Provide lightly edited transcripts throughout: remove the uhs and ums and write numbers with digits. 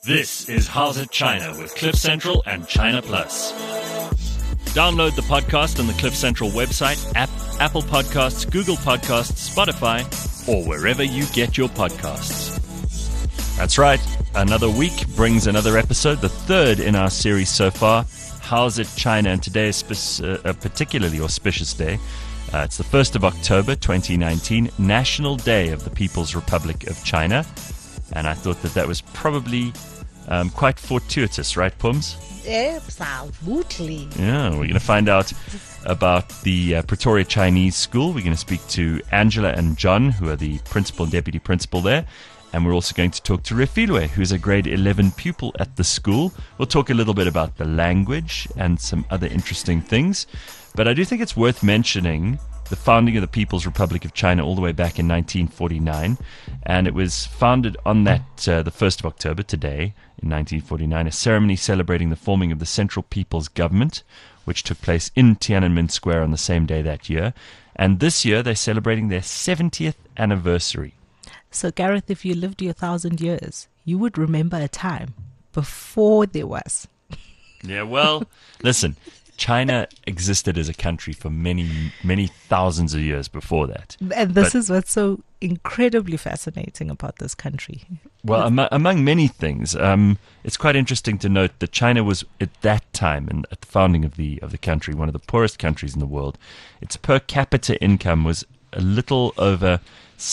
This is How's It China with Cliff Central and China Plus. Download the podcast on the Cliff Central website, Apple Podcasts, Google Podcasts, Spotify, or wherever you get your podcasts. That's right. Another week brings another episode, the third in our series so far, How's It China? And today is a particularly auspicious day. It's the 1st of October, 2019, National Day of the People's Republic of China. And I thought that was probably quite fortuitous, right, Pums? Absolutely. Yeah, we're going to find out about the Pretoria Chinese School. We're going to speak to Angela and John, who are the principal and deputy principal there. And we're also going to talk to Refilwe, who's a grade 11 pupil at the school. We'll talk a little bit about the language and some other interesting things. But I do think it's worth mentioning the founding of the People's Republic of China all the way back in 1949. And it was founded on that, the 1st of October, today, in 1949, a ceremony celebrating the forming of the Central People's Government, which took place in Tiananmen Square on the same day that year. And this year, they're celebrating their 70th anniversary. So, Gareth, if you lived your 1,000 years, you would remember a time before there was. Yeah, well, listen, China existed as a country for many, many thousands of years before that. And this is what's so incredibly fascinating about this country. Well, among many things, it's quite interesting to note that China was, at that time, and at the founding of the country, one of the poorest countries in the world. Its per capita income was a little over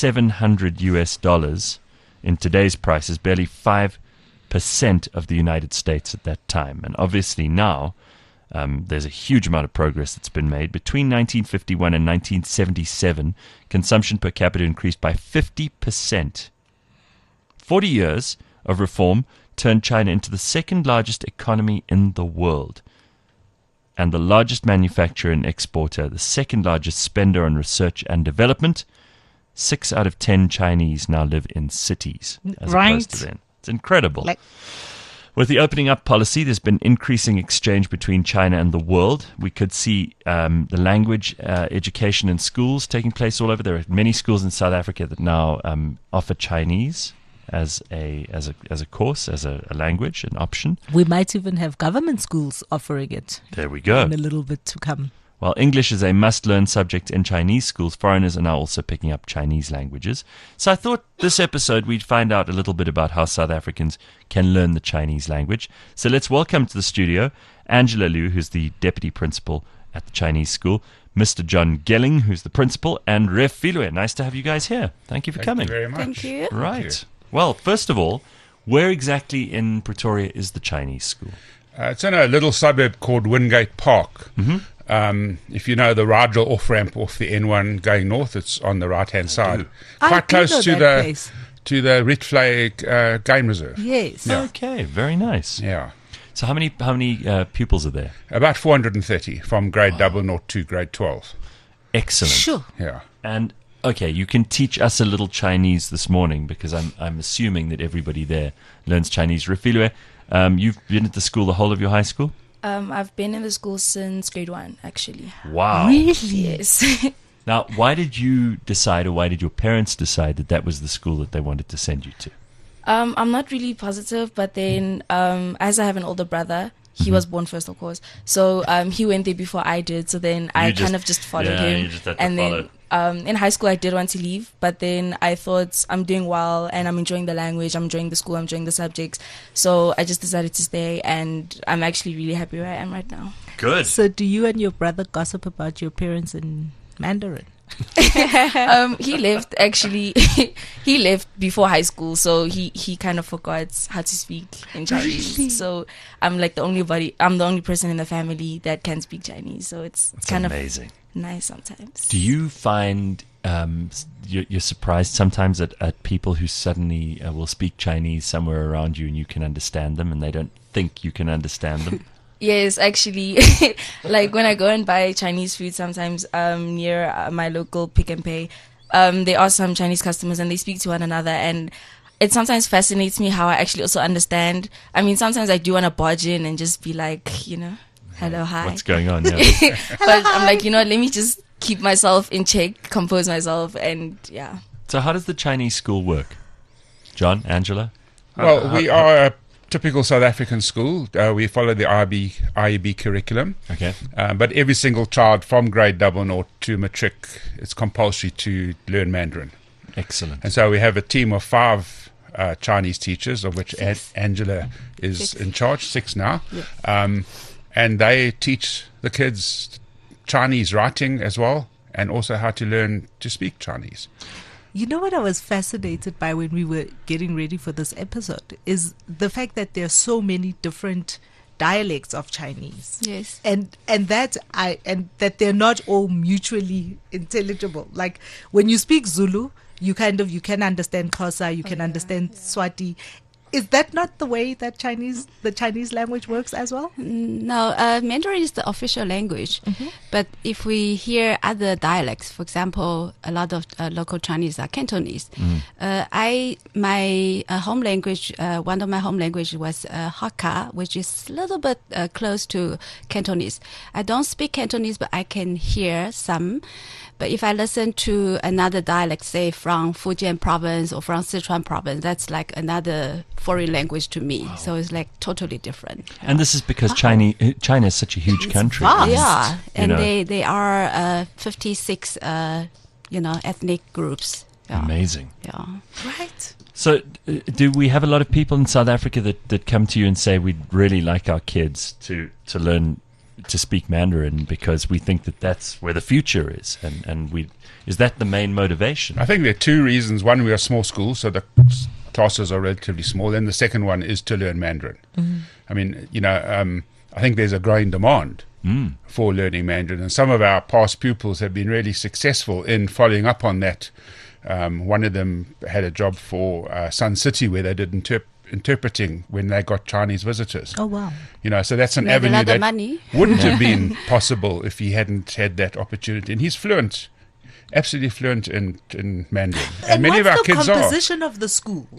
$700 in today's prices, barely 5% of the United States at that time. And obviously now, there's a huge amount of progress that's been made. Between 1951 and 1977, consumption per capita increased by 50%. 40 years of reform turned China into the second largest economy in the world, and the largest manufacturer and exporter, the second largest spender on research and development. 6 out of 10 Chinese now live in cities, as opposed to then. It's incredible. With the opening up policy, there's been increasing exchange between China and the world. We could see the language education in schools taking place all over. There are many schools in South Africa that now offer Chinese as a course, as a language, an option. We might even have government schools offering it. There we go. In a little bit to come. While English is a must-learn subject in Chinese schools, foreigners are now also picking up Chinese languages. So I thought this episode we'd find out a little bit about how South Africans can learn the Chinese language. So let's welcome to the studio Angela Liu, who's the deputy principal at the Chinese school, Mr. John Gelling, who's the principal, and Refilwe. Nice to have you guys here. Thank you for coming. Thank you very much. Thank you. Right. Thank you. Well, first of all, where exactly in Pretoria is the Chinese school? It's in a little suburb called Wingate Park. Mm-hmm. If you know the Rigel off-ramp off the N1 going north, it's on the right-hand side. Quite close to the Rietvlei game reserve. Yes. Yeah. Okay, very nice. Yeah. So how many pupils are there? About 430 from grade 00 to grade 12. Excellent. Sure. Yeah. And okay, you can teach us a little Chinese this morning, because I'm assuming that everybody there learns Chinese. Refilwe, you've been at the school the whole of your high school? I've been in the school since grade 1, actually. Wow. Really? Yes. Now, why did you decide, or why did your parents decide that that was the school that they wanted to send you to? I'm not really positive, but then as I have an older brother, he was born first, of course. So he went there before I did. So then I kind of just followed him. You just had to and follow. then in high school, I did want to leave. But then I thought, I'm doing well and I'm enjoying the language. I'm enjoying the school. I'm enjoying the subjects. So I just decided to stay. And I'm actually really happy where I am right now. Good. So do you and your brother gossip about your parents in Mandarin? He left actually. He left before high school, so he kind of forgot how to speak in Chinese. Really? So I'm like the only person in the family that can speak Chinese. So it's kind amazing. of nice sometimes. Do you find you're surprised sometimes at people who suddenly will speak Chinese somewhere around you and you can understand them, and they don't think you can understand them? Yes, actually, like when I go and buy Chinese food sometimes near my local Pick and Pay, there are some Chinese customers and they speak to one another, and it sometimes fascinates me how I actually also understand. I mean, sometimes I do want to barge in and just be like, hello, hi. What's going on? Yeah. But I'm like, let me just keep myself in check, compose myself, and yeah. So how does the Chinese school work? John, Angela? Well, we are typical South African school. We follow the IEB curriculum. Okay. But every single child from grade 00 to matric, it's compulsory to learn Mandarin. Excellent. And so we have a team of 5 Chinese teachers, of which Angela is in charge, 6 now. Yes. And they teach the kids Chinese writing as well, and also how to learn to speak Chinese. You know what I was fascinated by when we were getting ready for this episode is the fact that there are so many different dialects of Chinese. Yes. And that they're not all mutually intelligible. Like when you speak Zulu, you can understand Xhosa, you can understand Swati. Is that not the way that the Chinese language works as well? No, Mandarin is the official language. But if we hear other dialects, for example, a lot of local Chinese are Cantonese. My home language, one of my home language was Hakka, which is a little bit close to Cantonese. I don't speak Cantonese, but I can hear some. But if I listen to another dialect, say from Fujian province or from Sichuan province, that's like another foreign language to me. Wow. So it's like totally different. And this is because China is such a huge country. Vast. Yeah, and they are 56, ethnic groups. Yeah. Amazing. Yeah. Right. So do we have a lot of people in South Africa that come to you and say we'd really like our kids to learn to speak Mandarin because we think that's where the future is, and is that the main motivation? I think there are 2 reasons. One, we are a small school, so the classes are relatively small, and the second one is to learn Mandarin. I mean, I think there's a growing demand for learning Mandarin, and some of our past pupils have been really successful in following up on that. One of them had a job for Sun City where they did interpreting when they got Chinese visitors. Oh, wow. So that's an Made avenue that money. wouldn't have been possible if he hadn't had that opportunity. And he's fluent, absolutely fluent in Mandarin. And many of our kids are. What's the composition of the school?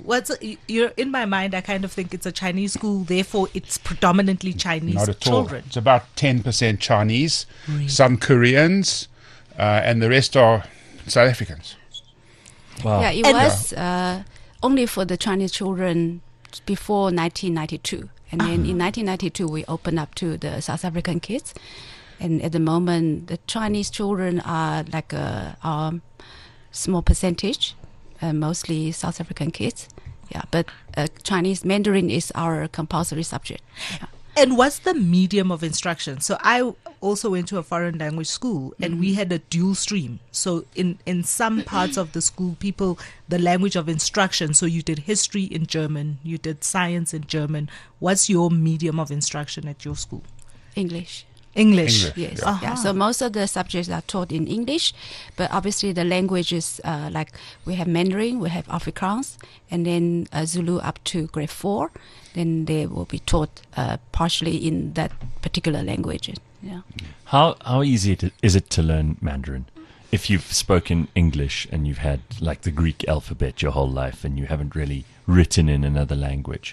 In my mind, I kind of think it's a Chinese school, therefore it's predominantly Chinese Not at children. all. It's about 10% Chinese, Really? some Koreans, and the rest are South Africans. Wow. Yeah, it was only for the Chinese children before 1992. And then in 1992, we opened up to the South African kids. And at the moment, the Chinese children are like a small percentage, mostly South African kids. Yeah, but Chinese Mandarin is our compulsory subject. Yeah. And what's the medium of instruction? So I also went to a foreign language school, and we had a dual stream. So in some parts of the school, the language of instruction, so you did history in German, you did science in German. What's your medium of instruction at your school? English. English. Yes. Yeah. Yeah. So most of the subjects are taught in English, but obviously the languages like we have Mandarin, we have Afrikaans, and then Zulu up to grade 4. Then they will be taught partially in that particular language. Yeah. How easy is it to learn Mandarin? If you've spoken English and you've had like the Greek alphabet your whole life and you haven't really written in another language?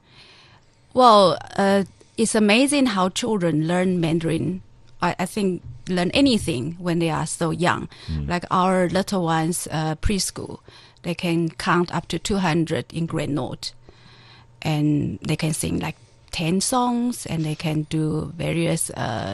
Well, it's amazing how children learn Mandarin. I think learn anything when they are so young. Like our little ones, preschool, they can count up to 200 in grade note. And they can sing like 10 songs, and they can do various,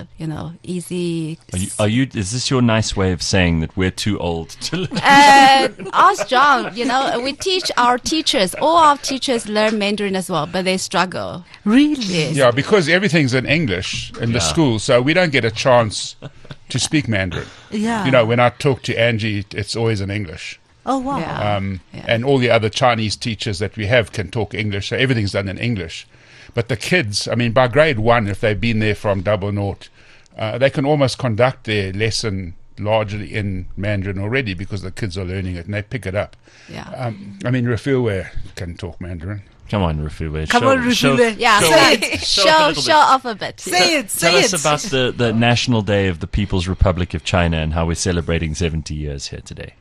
easy. Is this your nice way of saying that we're too old to learn? Ask John. We teach our teachers. All our teachers learn Mandarin as well, but they struggle. Really? Yes. Yeah, because everything's in English in the school, so we don't get a chance to speak Mandarin. Yeah. When I talk to Angie, it's always in English. Oh, wow. Yeah. And all the other Chinese teachers that we have can talk English, so everything's done in English. But the kids, by grade 1, if they've been there from 00, they can almost conduct their lesson largely in Mandarin already because the kids are learning it and they pick it up. Yeah. Rafil can talk Mandarin. Come on, Rafil. Come on, Rafil. Yeah. Show off a bit. Say it. Tell us about the National Day of the People's Republic of China and how we're celebrating 70 years here today.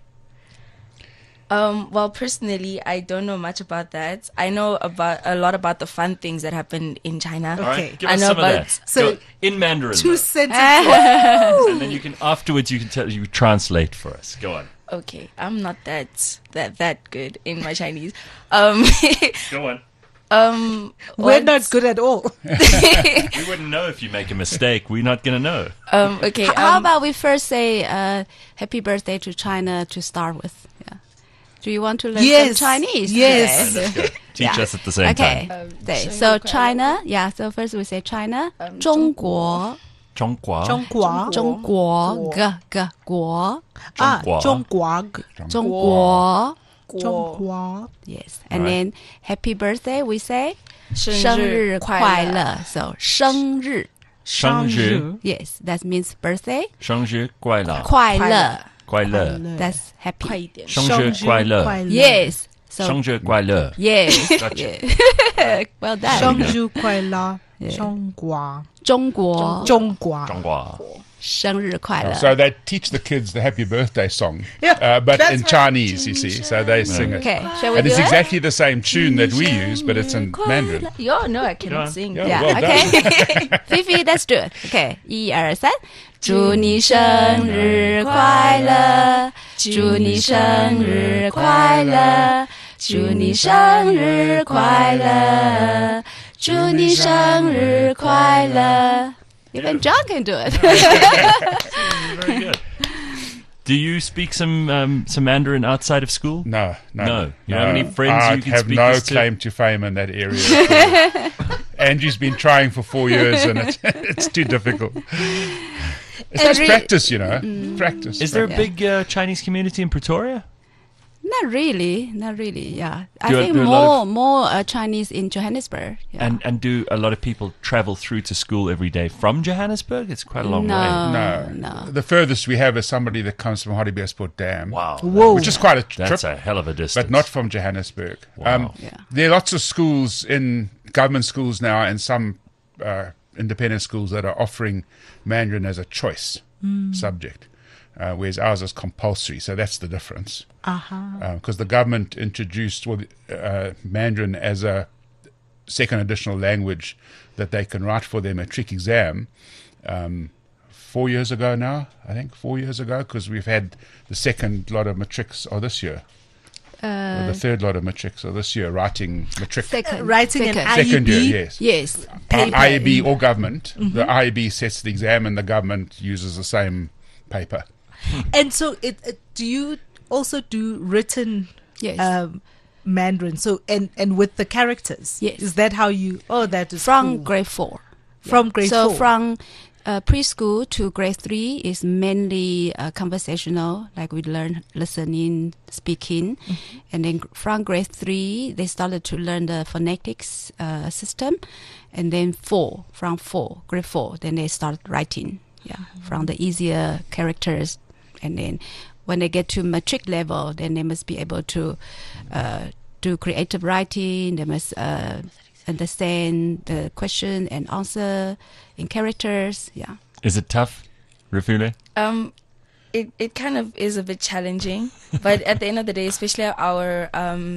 Well, personally, I don't know much about that. I know a lot about the fun things that happen in China. Okay. All right, give I us know some of about- that. So- Go in Mandarin. 2 though. sentences. And then afterwards you translate for us. Go on. Okay, I'm not that good in my Chinese. Go on. We're what- not good at all. We wouldn't know if you make a mistake. We're not going to know. Okay. How about we first say happy birthday to China to start with? Yeah. Do you want to learn Yes. some Chinese? Yes. Okay. Let's go. Teach Yeah. us at the same Okay. time. So China, yeah. So first we say China. 中国 Zhonghua. 中国中国 g 国 Zhonghua. 中国中国中国 Yes. And Right. then happy birthday we say 生生日日快乐。 快乐 So 生日生日 Yes, that means birthday. 生日快乐。 快乐快乐。 That's happy. 快一点。 生日快乐。 Yes. So 生日快乐。 yes. Gotcha. Yeah. Well done. 生日快乐 Yeah. 中国中国中国中国。 生日快乐 So they teach the kids the happy birthday song, Yeah, but that's in right. Chinese, you see. So they sing it. Okay, shall we And do it's it? exactly the same tune that we use, but it's in Mandarin. Yo, no, I Go cannot on. sing. Yeah. Yeah, Well okay. Fifi, let's do it. Okay, 1, 2, 3. 祝你生日快乐，祝你生日快乐，祝你生日快乐，祝你生日快乐。Even John can do it. Very good. Do you speak some Mandarin outside of school? No. No. You don't have any friends I you can have speak no this to? claim to fame in that area. at all. Andrew's been trying for 4 years, and it's too difficult. It's just practice, you know. Practice. Is there a Yeah. big Chinese community in Pretoria? Not really. Yeah, I Do- think do a lot more Chinese in Johannesburg. Yeah. And do a lot of people travel through to school every day from Johannesburg? It's quite a long way. No. The furthest we have is somebody that comes from Hartbeespoort Dam. Wow. Whoa. Which is quite a trip, That's a hell of a distance. but not from Johannesburg. Wow. Yeah. There are lots of schools in government schools now and some independent schools that are offering Mandarin as a choice subject, whereas ours is compulsory. So that's the difference. Because the government introduced Mandarin as a second additional language that they can write for their matric exam 4 years ago now, I think 4 years ago, because we've had the second lot of matrics this year. Or the third lot of matrics this year, writing matric. writing an Second year, IEB yes. Yes. paper IEB or government. The IEB sets the exam and the government uses the same paper. And so do you also do written Yes. Mandarin, so and with the characters? Yes. Is that how you that is From cool. grade 4. From grade so 4. from preschool to grade 3 is mainly conversational, like we learn listening, speaking, and then from grade 3 they started to learn the phonetics system, and then grade 4, then they start writing. Yeah, from the easier characters, and then when they get to matric level, then they must be able to do creative writing. They must understand the question and answer in characters. Yeah. Is it tough, Rafule? It kind of is a bit challenging, but at the end of the day, especially our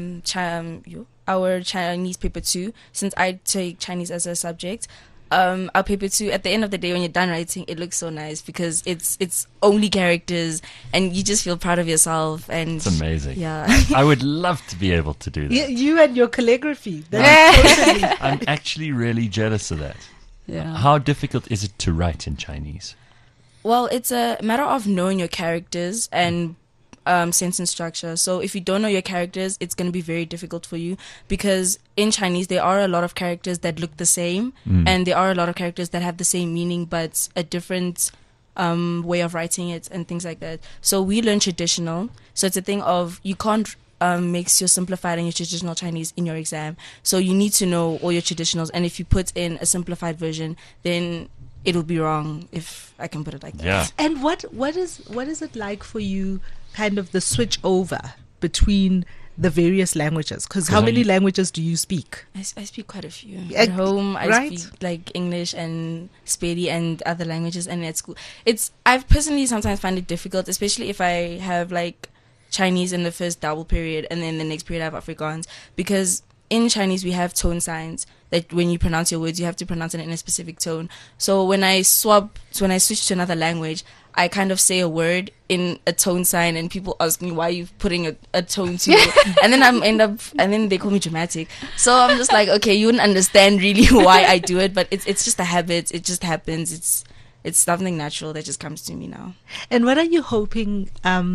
Chinese paper 2, since I take Chinese as a subject, our paper 2, at the end of the day, when you're done writing, it looks so nice because it's only characters and you just feel proud of yourself. And It's amazing. Yeah. I would love to be able to do that. You and your calligraphy. That's totally. I'm actually really jealous of that. Yeah. How difficult is it to write in Chinese? Well, it's a matter of knowing your characters and sentence structure. So if you don't know your characters, it's going to be very difficult for you because in Chinese, there are a lot of characters that look the same and there are a lot of characters that have the same meaning, but a different way of writing it and things like that. So we learn traditional. So it's a thing of you can't mix your simplified and your traditional Chinese in your exam. So you need to know all your traditionals. And if you put in a simplified version, then it'll be wrong, if I can put it like that. Yeah. And what is it like for you, kind of the switch over between the various languages? Because how many languages do you speak? I speak quite a few. Yeah, At home, I right? speak like English and Spedi and other languages, and at school, I personally sometimes find it difficult, especially if I have like Chinese in the first double period and then the next period I have Afrikaans, because in Chinese we have tone signs that when you pronounce your words, you have to pronounce it in a specific tone. So when I switch to another language, I kind of say a word in a tone sign, and people ask me why you putting a tone to it, and then they call me dramatic. So I'm just like, okay, you wouldn't understand really why I do it, but it's just a habit. It just happens. It's something natural that just comes to me now. And what are you hoping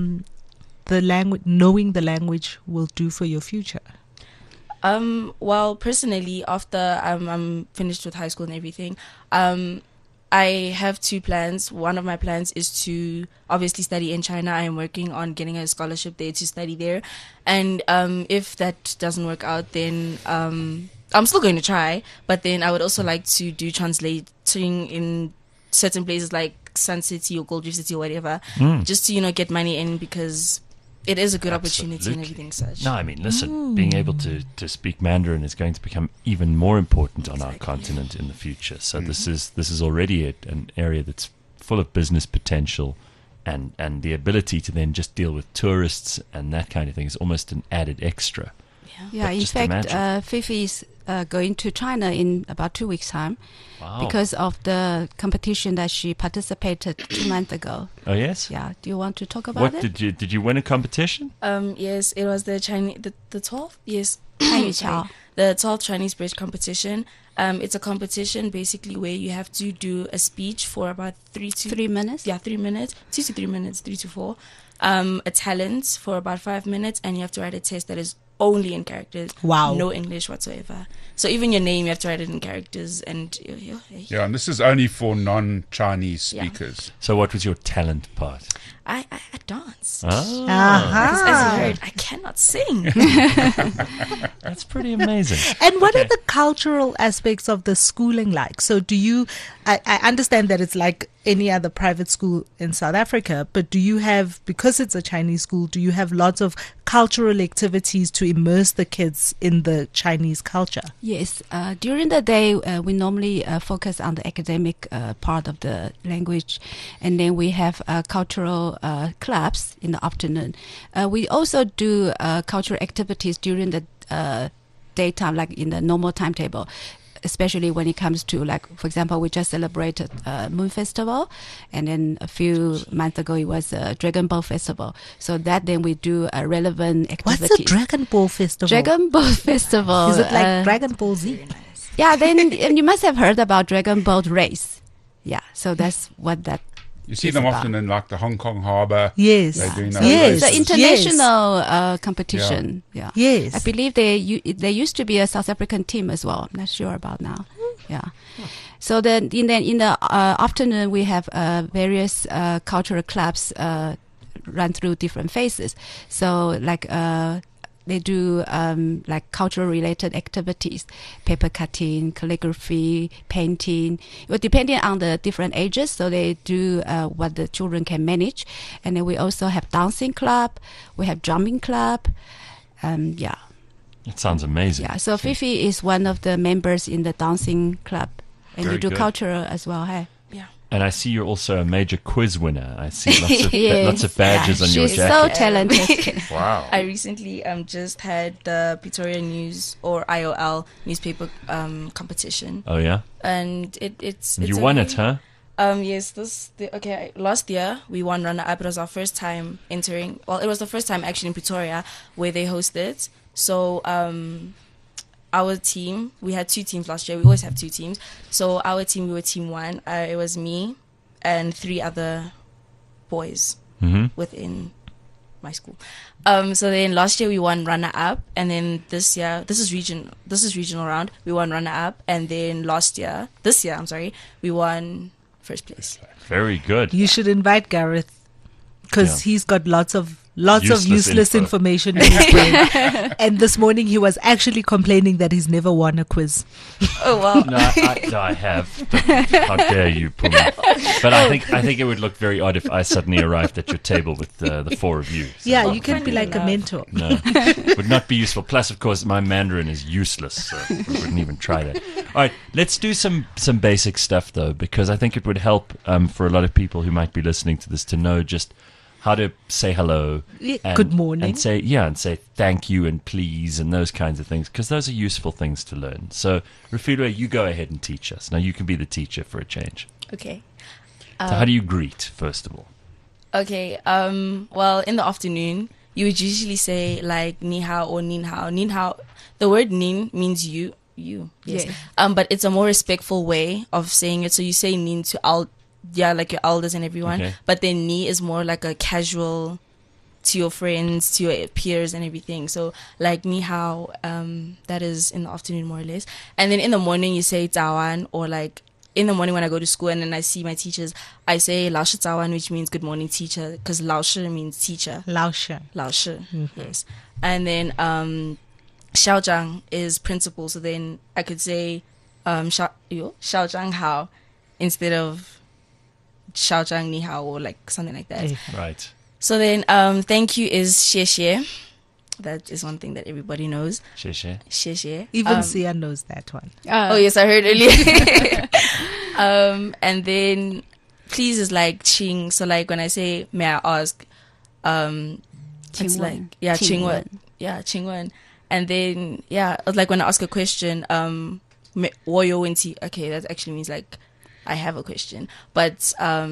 knowing the language will do for your future? Well, personally, after I'm finished with high school and everything, I have two plans. One of my plans is to obviously study in China. I am working on getting a scholarship there to study there. And if that doesn't work out, then I'm still going to try. But then I would also like to do translating in certain places like Sun City or Gold Reef City or whatever, just to, get money in, because it is a good opportunity and everything such. No, I mean, listen, being able to speak Mandarin is going to become even more important on our continent in the future. So this is already an area that's full of business potential, and the ability to then just deal with tourists and that kind of thing is almost an added extra. Yeah, in fact, Fifi is going to China in about 2 weeks' time. Wow. Because of the competition that she participated 2 months ago. Oh, yes? Yeah. Do you want to talk about it? Did you win a competition? Yes, it was the Chinese, the 12th? Yes. 汉语桥. The 12th Chinese Bridge competition. It's a competition basically where you have to do a speech for about 3 minutes. Yeah, 3 minutes. 2 to 3 minutes, 3 to 4. A talent for about 5 minutes, and you have to write a test that is only in characters. Wow. No English whatsoever. So even your name, you have to write it in characters. And Yeah, and this is only for non-Chinese speakers. So what was your talent part? I dance. Ah, As you heard, I cannot sing. that's pretty amazing. And what are the cultural aspects of the schooling like? So do you, I understand that it's like any other private school in South Africa, but do you have, because it's a Chinese school, do you have lots of cultural activities to immerse the kids in the Chinese culture? Yes. During the day, we normally focus on the academic part of the language, and then we have cultural clubs in the afternoon. We also do cultural activities during the daytime, like in the normal timetable. Especially when it comes to, like, for example, we just celebrated Moon Festival, and then a few months ago it was a Dragon Ball Festival. So that then we do relevant activities. What's a Dragon Ball Festival? Dragon Ball Festival. Is it like Dragon Ball Z? Yeah, then you must have heard about Dragon Boat Race. Yeah, so that's what that. You see them often in like the Hong Kong harbour. Yes. They're doing those Yes. The races. international competition. Yeah. Yes. I believe there used to be a South African team as well. I'm not sure about now. Yeah. So then in the afternoon we have various cultural clubs run through different phases. So like they do like cultural related activities, paper cutting, calligraphy, painting. Well, depending on the different ages, so they do what the children can manage. And then we also have dancing club, we have drumming club. Yeah. It sounds amazing. Yeah. So Fifi is one of the members in the dancing club, and Very you do good. cultural as well. Hey. And I see you're also a major quiz winner. I see lots Yes. lots of badges on your She's jacket. so talented. Wow. I recently just had the Pretoria News or IOL newspaper competition, Oh, yeah? and it's You won it, huh? Yes, last year we won runner-up. It was our first time entering. Well, it was the first time actually in Pretoria where they hosted. So our team, we had 2 teams last year. We always have 2 teams. So our team, we were team 1. It was me and 3 other boys within my school. So then last year we won runner-up, and then this year, this is regional round. We won runner-up, and then this year, we won first place. Very good. You should invite Gareth, because he's got lots of useless info. information in his brain. And this morning he was actually complaining that he's never won a quiz. Oh well. No, I have. How dare you, Puma? But I think it would look very odd if I suddenly arrived at your table with the 4 of you. So Yeah, you can be funny like a enough. mentor. No, would not be useful. Plus, of course, my Mandarin is useless, so we wouldn't even try that. All right, let's do some basic stuff, though, because I think it would help for a lot of people who might be listening to this to know just how to say hello, Yeah, good morning. and say thank you and please and those kinds of things, because those are useful things to learn. So, Refilwe, you go ahead and teach us. Now you can be the teacher for a change. Okay. So how do you greet, first of all? Okay. Well, in the afternoon, you would usually say like ni hao or nin hao. Nin hao. The word nin means you. Yes. Yeah. But it's a more respectful way of saying it. So you say nin to like your elders and everyone. Okay. But then ni is more like a casual to your friends, to your peers and everything. So like ni hao, that is in the afternoon more or less. And then in the morning you say zawan, or like in the morning when I go to school and then I see my teachers, I say lao shi zawan, which means good morning teacher, because lao shi means teacher. Lao Shi. Lao shi, yes. And then xiao zhang is principal, so then I could say xiao zhang hao instead of xiao zhang ni hao, or like something like that. Right. So then thank you is xie xie. That is one thing that everybody knows. Xie. Xie xie. Even Sia knows that one. Oh yes, I heard earlier. And then please is like ching. So like when I say may I ask, it's Qingwen. like chingwen. Yeah, chingwen. And then it's like when I ask a question, woyo wenti. Okay, that actually means like I have a question. But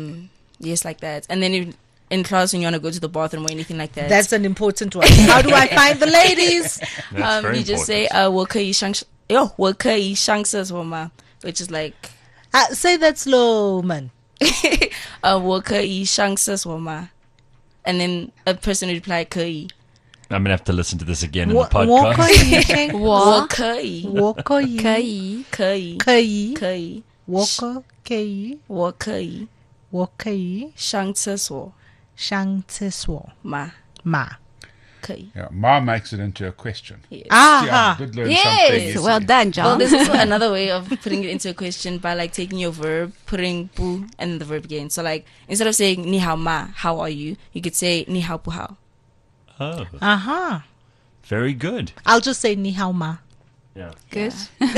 yes, like that. And then in class when you want to go to the bathroom or anything like that, That's an important one. How do I find the ladies? That's very you just say important. 我可以上厕所吗? Which is like Say that slow, man. 我可以上厕所吗? And then a person would reply 可以. I'm going to have to listen to this again in the 我 podcast. 我可以我可以可以可以可以可以我可以我可以我可以上厕所上厕所吗? 吗? 可以. Yeah, Ma makes it into a question. Yes. See, I Aha. did learn Yes, something well yesterday. done, Well, John. there's also another way of putting it into a question by like taking your verb, putting pu, and then the verb again. So like instead of saying ni hao ma, how are you? You could say ni hao pu hao. Oh, Aha. very good. I'll just say ni hao ma. Yeah. Good.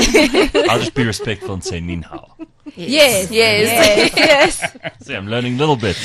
I'll just be respectful and say nin hao. Yes. Yes. Yes. See, I'm learning little bits.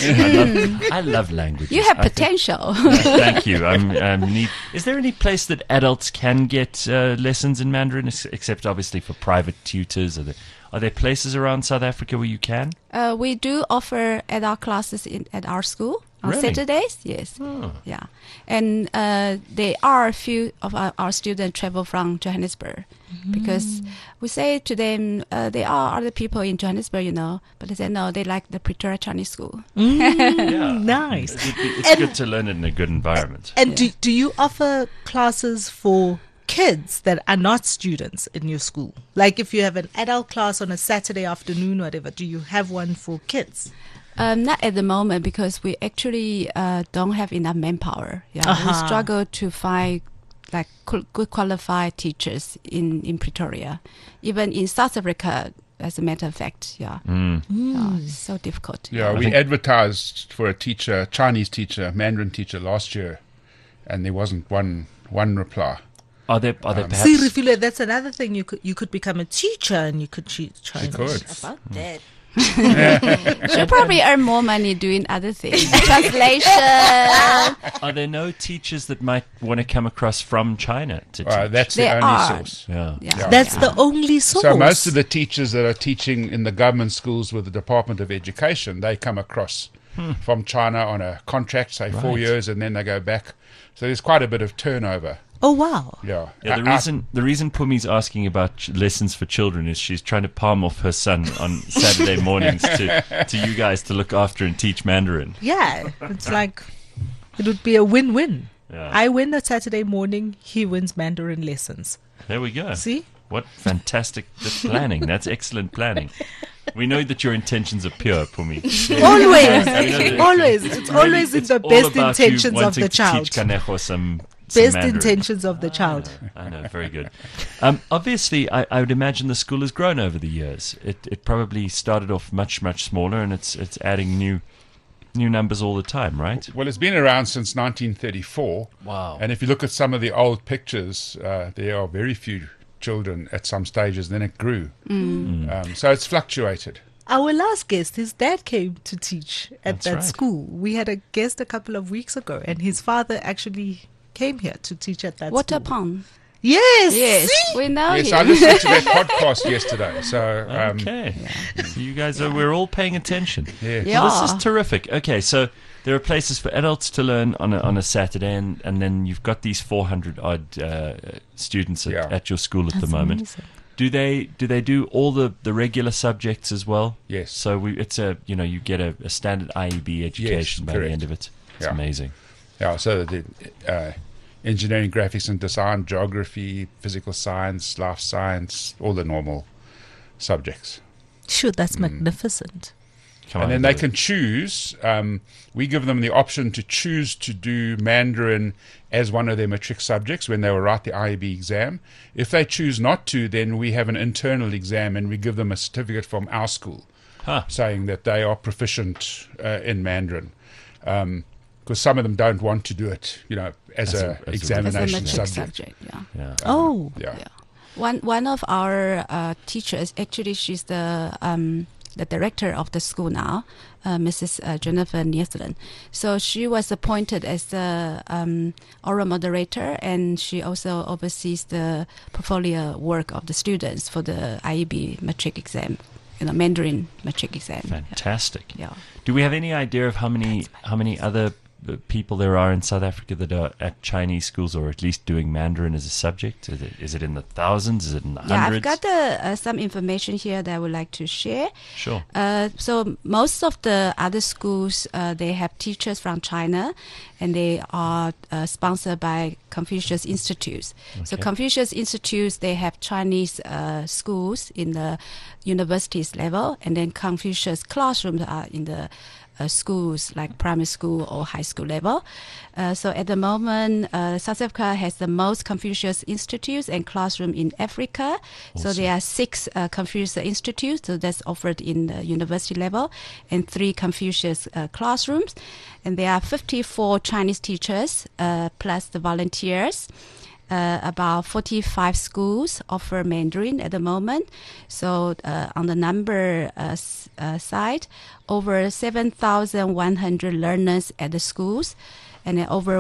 I love languages. You have I think- potential. Thank you. I'm neat. Is there any place that adults can get lessons in Mandarin, except obviously for private tutors? Are there places around South Africa where you can? We do offer adult classes at our school on Really? Saturdays. Yes. Oh. Yeah. And there are a few of our students travel from Johannesburg because we say to them, there are other people in Johannesburg, but they say, no, they like the Pretoria Chinese School. Yeah. Nice. It's good to learn it in a good environment. And do you offer classes for kids that are not students in your school? Like if you have an adult class on a Saturday afternoon or whatever, do you have one for kids? Not at the moment because we actually don't have enough manpower. Yeah, Uh-huh. we struggle to find like good qualified teachers in Pretoria, even in South Africa. As a matter of fact, yeah, Yeah, it's so difficult. Yeah, I we think- advertised for a teacher, Chinese teacher, Mandarin teacher last year, and there wasn't one reply. Are there perhaps? See, Refilwe, that's another thing. You could become a teacher and you could teach Chinese. could. About that. She'll probably earn more money doing other things. Translation. Are there no teachers that might want to come across from China to teach? That's the There only are. source. Yeah. Yeah. That's the only source. So most of the teachers that are teaching in the government schools with the Department of Education, they come across from China on a contract, say 4 Right. years, and then they go back. So there's quite a bit of turnover. Oh, wow. Yeah. Yeah, the reason Pumi's asking about lessons for children is she's trying to palm off her son on Saturday mornings to you guys to look after and teach Mandarin. Yeah. It's like, it would be a win-win. Yeah. I win a Saturday morning, he wins Mandarin lessons. There we go. See? What fantastic planning. That's excellent planning. We know that your intentions are pure, Pumi. Always. I know that Always. It's always in the all best about you intentions of wanting the to child. Teach Kanejo some Best Mandarin. intentions of the child. I know, very good. Obviously, I would imagine the school has grown over the years. It probably started off much, much smaller, and it's adding new numbers all the time, right? Well, it's been around since 1934. Wow. And if you look at some of the old pictures, there are very few children at some stages. Then it grew. So it's fluctuated. Our last guest, his dad came to teach at That's that right. school. We had a guest a couple of weeks ago, and his father actually came here to teach at that Water school. Pond. Yes. Yes, See? we know Yes, him. I listened to that podcast yesterday. So, Okay. So you guys we're all paying attention. yeah. Yeah. Well, this is terrific. Okay, so there are places for adults to learn on a Saturday, and then you've got these 400 odd students Yeah. at your school at the That's moment. amazing. Do they do all the regular subjects as well? Yes. So it's you get a standard IEB education by the correct. end of it. It's Yeah. amazing. Yeah, so the engineering, graphics and design, geography, physical science, life science, all the normal subjects. Sure, that's magnificent. Come And on, then they everybody. can choose. We give them the option to choose to do Mandarin as one of their matric subjects when they will write the IEB exam. If they choose not to, then we have an internal exam and we give them a certificate from our school Huh. saying that they are proficient in Mandarin. Because some of them don't want to do it, as a as a As a examination matric subject. yeah. Yeah. Oh. Yeah. Yeah. One of our teachers, actually, she's the director of the school now, Mrs. Jennifer Nielsen. So she was appointed as the oral moderator, and she also oversees the portfolio work of the students for the IEB matric exam, Mandarin matric exam. Fantastic. Yeah. Do we have any idea of how many other people there are in South Africa that are at Chinese schools, or at least doing Mandarin as a subject? Is it in the thousands? Is it in the Yeah, hundreds? I've got some information here that I would like to share. Sure. So most of the other schools, they have teachers from China, and they are sponsored by Confucius Institutes. So Okay. Confucius Institutes, they have Chinese schools in the universities level, and then Confucius classrooms are in the schools like primary school or high school level. So at the moment, South Africa has the most Confucius Institutes and classroom in Africa. So there are 6 Confucius Institutes, so that's offered in the university level, and 3 Confucius classrooms. And there are 54 Chinese teachers plus the volunteers. About 45 schools offer Mandarin at the moment. So on the number side, over 7,100 learners at the schools, and then over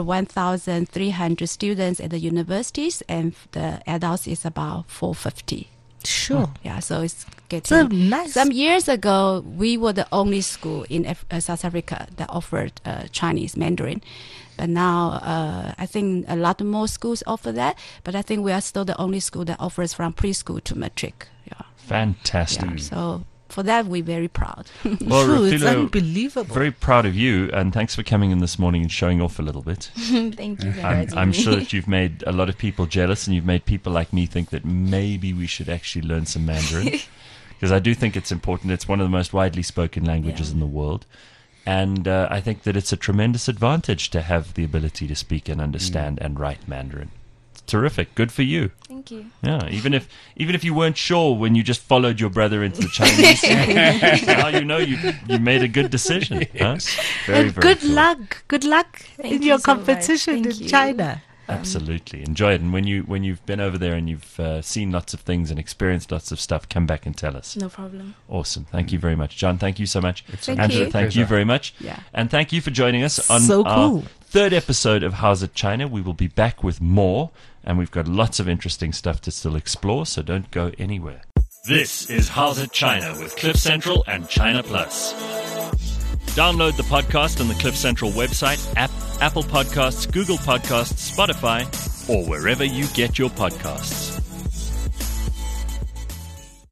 1,300 students at the universities, and the adults is about 450. Sure. Yeah, so it's getting So nice. Some years ago, we were the only school in South Africa that offered Chinese Mandarin. But now, I think a lot more schools offer that. But I think we are still the only school that offers from preschool to matric. Yeah. Fantastic. Yeah. So for that, we're very proud. Well, Sure, it's Refilwe, unbelievable. very proud of you, and thanks for coming in this morning and showing off a little bit. Thank you for inviting I'm me. sure that you've made a lot of people jealous, and you've made people like me think that maybe we should actually learn some Mandarin, because I do think it's important. It's one of the most widely spoken languages in the world, and I think that it's a tremendous advantage to have the ability to speak and understand and write Mandarin. It's terrific. Good for you. Thank you. Yeah, even if you weren't sure when you just followed your brother into the Chinese, now you know you made a good decision. Huh? Very, And very good cool. luck. Good luck Thank in you your so much. competition Thank in you. China. Absolutely, enjoy it. And when you've been over there and you've seen lots of things and experienced lots of stuff, come back and tell us. No problem. Awesome. Thank you very much, John. Thank you so much, Thank Angela. you. Thank you Pleasure. very much, Yeah. and thank you for joining us on So our cool. 3rd episode of How's It China. We will be back with more, and we've got lots of interesting stuff to still explore. So don't go anywhere. This is How's It China with Cliff Central and China Plus. Download the podcast on the Cliff Central website, Apple Podcasts, Google Podcasts, Spotify, or wherever you get your podcasts.